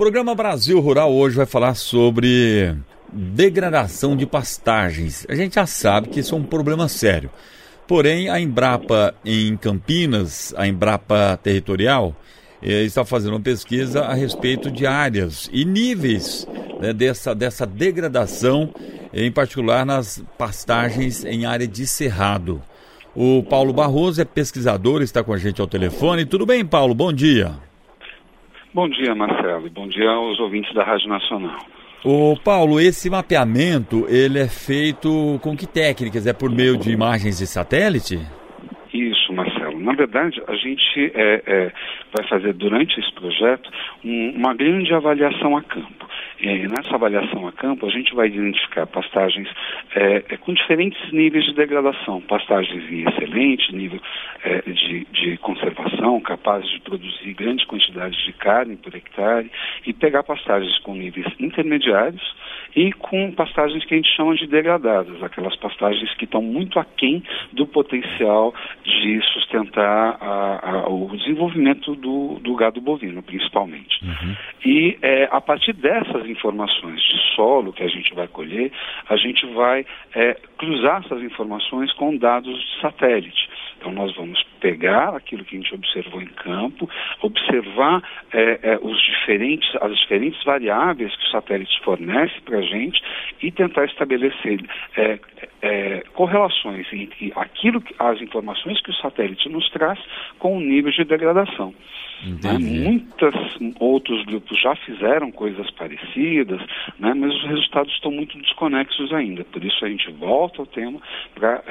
programa Brasil Rural hoje vai falar sobre degradação de pastagens. A gente já sabe que isso é um problema sério. Porém, a Embrapa em Campinas, a Embrapa Territorial, está fazendo uma pesquisa a respeito de áreas e níveis, né, dessa degradação, em particular nas pastagens em área de cerrado. O Paulo Barroso é pesquisador, está com a gente ao telefone. Tudo bem, Paulo? Bom dia. Bom dia, Marcelo, e bom dia aos ouvintes da Rádio Nacional. Ô Paulo, esse mapeamento, ele é feito com que técnicas? É por meio de imagens de satélite? Isso, Marcelo. Na verdade, a gente vai fazer durante esse projeto uma grande avaliação a campo. Nessa avaliação a campo, a gente vai identificar pastagens com diferentes níveis de degradação. Pastagens em excelente nível de conservação, capazes de produzir grandes quantidades de carne por hectare, e pegar pastagens com níveis intermediários e com pastagens que a gente chama de degradadas, aquelas pastagens que estão muito aquém do potencial de sustentar o desenvolvimento do gado bovino, principalmente. Uhum. E a partir dessas informações de solo que a gente vai colher, a gente vai cruzar essas informações com dados de satélite. Então nós vamos pegar aquilo que a gente observou em campo, observar as diferentes variáveis que o satélite fornece para a gente e tentar estabelecer correlações entre as informações que o satélite nos traz com o nível de degradação. Muitos outros grupos já fizeram coisas parecidas, né, mas os resultados estão muito desconexos ainda. Por isso a gente volta ao tema para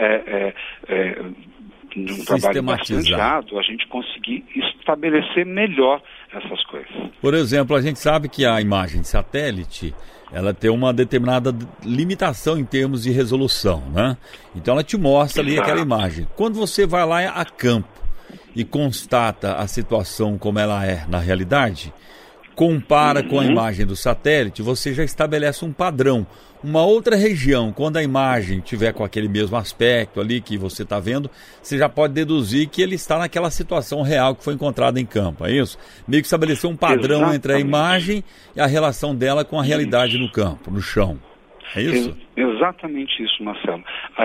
de um trabalho bastante árduo, a gente conseguir estabelecer melhor essas coisas. Por exemplo, a gente sabe que a imagem de satélite, ela tem uma determinada limitação em termos de resolução, né? Então ela te mostra ali aquela imagem. Quando você vai lá a campo e constata a situação como ela é na realidade, compara com a imagem do satélite, você já estabelece um padrão. Uma outra região, quando a imagem tiver com aquele mesmo aspecto ali que você está vendo, você já pode deduzir que ele está naquela situação real que foi encontrada em campo, é isso? Meio que estabelecer um padrão entre a imagem e a relação dela com a realidade no campo, no chão. É isso? Exatamente isso, Marcelo.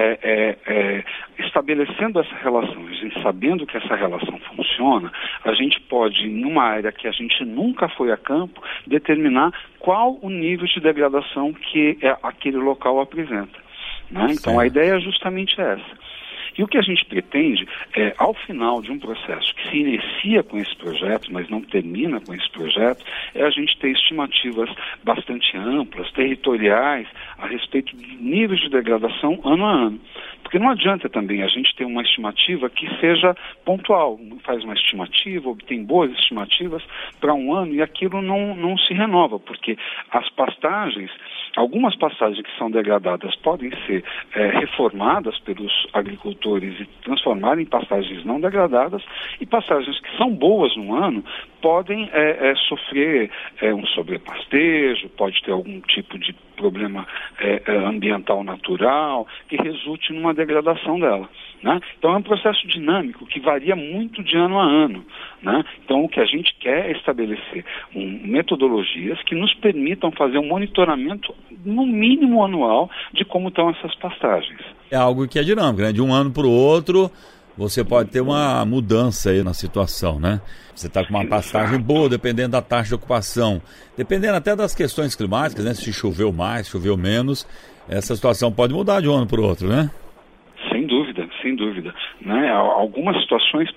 Estabelecendo essa relação, sabendo que essa relação funciona, a gente pode, numa área que a gente nunca foi a campo, determinar qual o nível de degradação que aquele local apresenta, né? Então a ideia é justamente essa. E o que a gente pretende ao final de um processo que se inicia com esse projeto, mas não termina com esse projeto, é a gente ter estimativas bastante amplas, territoriais, a respeito de níveis de degradação ano a ano. Porque não adianta também a gente ter uma estimativa que seja pontual. Faz uma estimativa, obtém boas estimativas para um ano e aquilo não se renova, porque as pastagens, algumas pastagens que são degradadas podem ser reformadas pelos agricultores e transformar em pastagens não degradadas, e pastagens que são boas no ano podem sofrer um sobrepastejo, pode ter algum tipo de problema ambiental natural que resulte numa degradação dela, né? Então é um processo dinâmico que varia muito de ano a ano, né? Então o que a gente quer é estabelecer metodologias que nos permitam fazer um monitoramento no mínimo anual de como estão essas pastagens. É algo que é dinâmico, né? De um ano para o outro você pode ter uma mudança aí na situação, né? Você está com uma pastagem boa, dependendo da taxa de ocupação, dependendo até das questões climáticas, né? Se choveu mais, choveu menos, essa situação pode mudar de um ano para o outro, né? Sem dúvida. Né? Algumas situações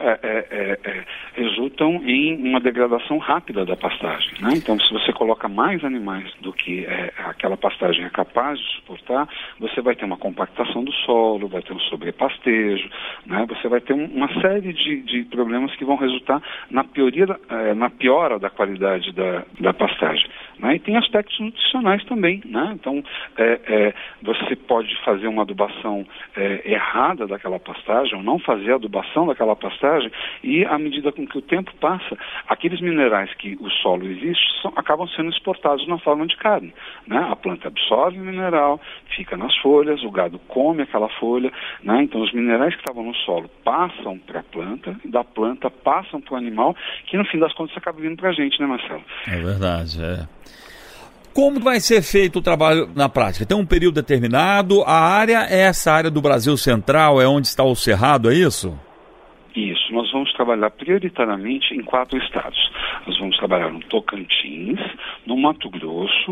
resultam em uma degradação rápida da pastagem, né? Então, se você coloca mais animais do que aquela pastagem é capaz de suportar, você vai ter uma compactação do solo, vai ter um sobrepastejo, né? Você vai ter uma série de problemas que vão resultar na piora da qualidade da pastagem, né? E tem aspectos nutricionais também, né? Então, você pode fazer uma adubação errada daquela pastagem, pastagem, ou não fazer a adubação daquela pastagem, e à medida com que o tempo passa, aqueles minerais que o solo existe acabam sendo exportados na forma de carne, né? A planta absorve o mineral, fica nas folhas, o gado come aquela folha, né? Então os minerais que estavam no solo passam para a planta, e da planta passam para o animal, que no fim das contas acaba vindo para a gente, né, Marcelo? É verdade, Como vai ser feito o trabalho na prática? Tem um período determinado? A área é essa área do Brasil Central, é onde está o Cerrado, é isso? Isso, nós vamos trabalhar prioritariamente em 4 estados. Nós vamos trabalhar no Tocantins, no Mato Grosso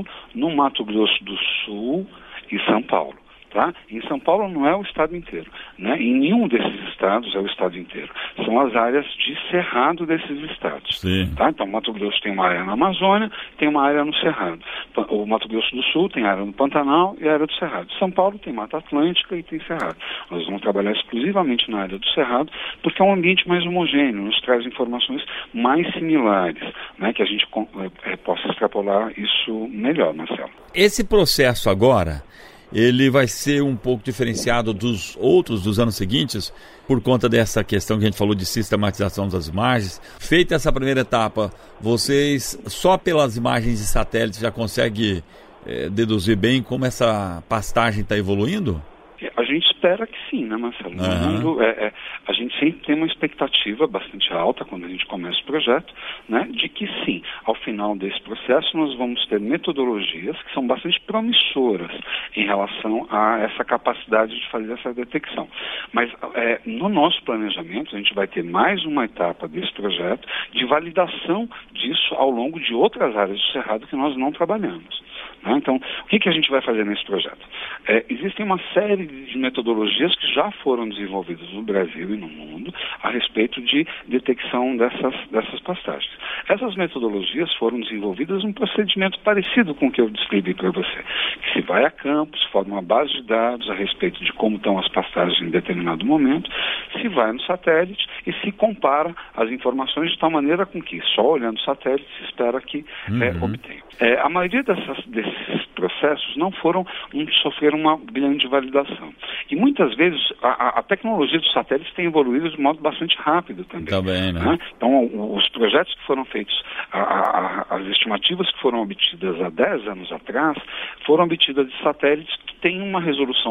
do Sul e São Paulo. Tá? Em São Paulo não é o estado inteiro, né? Em nenhum desses estados é o estado inteiro. São as áreas de cerrado desses estados. Tá? Então, o Mato Grosso tem uma área na Amazônia, tem uma área no Cerrado. O Mato Grosso do Sul tem área no Pantanal e área do Cerrado. São Paulo tem Mata Atlântica e tem Cerrado. Nós vamos trabalhar exclusivamente na área do Cerrado, porque é um ambiente mais homogêneo, nos traz informações mais similares, né? Que a gente possa extrapolar isso melhor, Marcelo. Esse processo agora, ele vai ser um pouco diferenciado dos outros dos anos seguintes, por conta dessa questão que a gente falou de sistematização das imagens. Feita essa primeira etapa, vocês só pelas imagens de satélite já conseguem deduzir bem como essa pastagem está evoluindo? A gente espera que sim, né, Marcelo? No mundo, a gente sempre tem uma expectativa bastante alta quando a gente começa o projeto, né, de que sim, ao final desse processo nós vamos ter metodologias que são bastante promissoras em relação a essa capacidade de fazer essa detecção. Mas no nosso planejamento a gente vai ter mais uma etapa desse projeto de validação disso ao longo de outras áreas do Cerrado que nós não trabalhamos. Então, o que a gente vai fazer nesse projeto? Existem uma série de metodologias que já foram desenvolvidas no Brasil e no mundo a respeito de detecção dessas pastagens. Essas metodologias foram desenvolvidas num procedimento parecido com o que eu descrevi para você, que se vai a campo, se forma uma base de dados a respeito de como estão as pastagens em determinado momento, se vai no satélite e se compara as informações de tal maneira com que, só olhando o satélite, se espera que obtenha. A maioria desses processos não sofreram uma grande validação. E muitas vezes a tecnologia dos satélites tem evoluído de modo bastante rápido também. Né? Então, os projetos que foram feitos, as estimativas que foram obtidas há 10 anos atrás, foram obtidas de satélites que têm uma resolução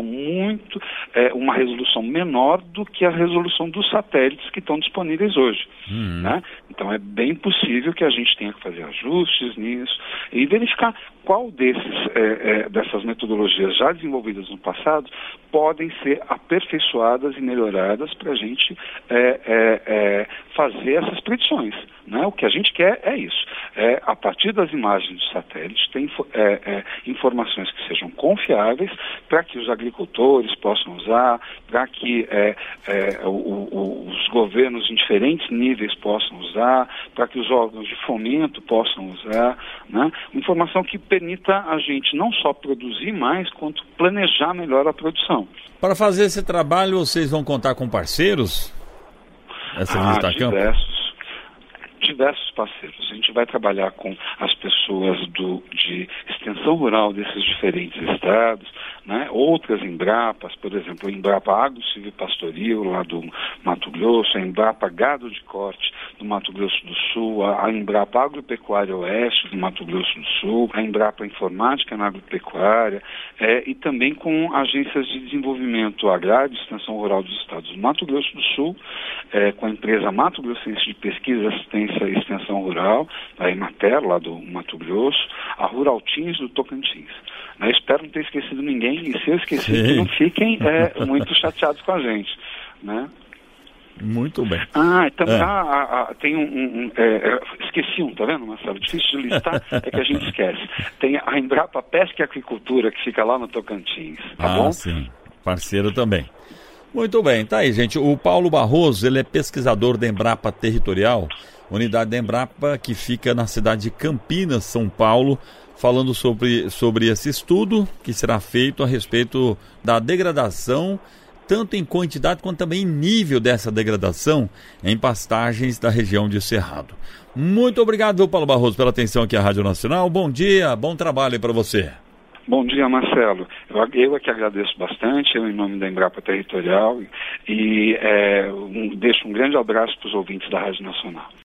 uma resolução menor do que a resolução dos satélites que estão disponíveis hoje. Né? Então, é bem possível que a gente tenha que fazer ajustes nisso e verificar qual dessas metodologias já desenvolvidas no passado podem ser aperfeiçoadas e melhoradas para a gente fazer essas predições. Né? O que a gente quer é isso. A partir das imagens de satélite, tem informações que sejam confiáveis para que os agricultores possam usar, para que os governos em diferentes níveis possam usar, para que os órgãos de fomento possam usar, né? Informação que permita a gente não só produzir mais, quanto planejar melhor a produção. Para fazer esse trabalho, vocês vão contar com parceiros? Diversos parceiros. A gente vai trabalhar com as pessoas de extensão rural desses diferentes estados, né? Outras Embrapas, por exemplo, a Embrapa Agro Silvipastoril, lá do Mato Grosso, a Embrapa Gado de Corte, do Mato Grosso do Sul, a Embrapa Agropecuária Oeste, do Mato Grosso do Sul, a Embrapa Informática na Agropecuária, e também com agências de desenvolvimento agrário e extensão rural dos estados do Mato Grosso do Sul, com a empresa Mato Grossense de Pesquisa, Assistência e Extensão Rural, a Emater, lá do Mato Grosso, a Ruraltins do Tocantins. Eu espero não ter esquecido ninguém, e se eu esqueci, que não fiquem muito chateados com a gente, né? Muito bem. Tem esqueci tá vendo, Marcelo? Difícil de listar, é que a gente esquece. Tem a Embrapa Pesca e Aquicultura, que fica lá no Tocantins, tá bom? Sim, parceiro também. Muito bem, tá aí, gente. O Paulo Barroso, ele é pesquisador da Embrapa Territorial, unidade da Embrapa que fica na cidade de Campinas, São Paulo, falando sobre esse estudo que será feito a respeito da degradação, tanto em quantidade quanto também em nível dessa degradação em pastagens da região de Cerrado. Muito obrigado, Paulo Barroso, pela atenção aqui à Rádio Nacional. Bom dia, bom trabalho para você. Bom dia, Marcelo. Eu é que agradeço bastante, eu em nome da Embrapa Territorial, e deixo um grande abraço para os ouvintes da Rádio Nacional.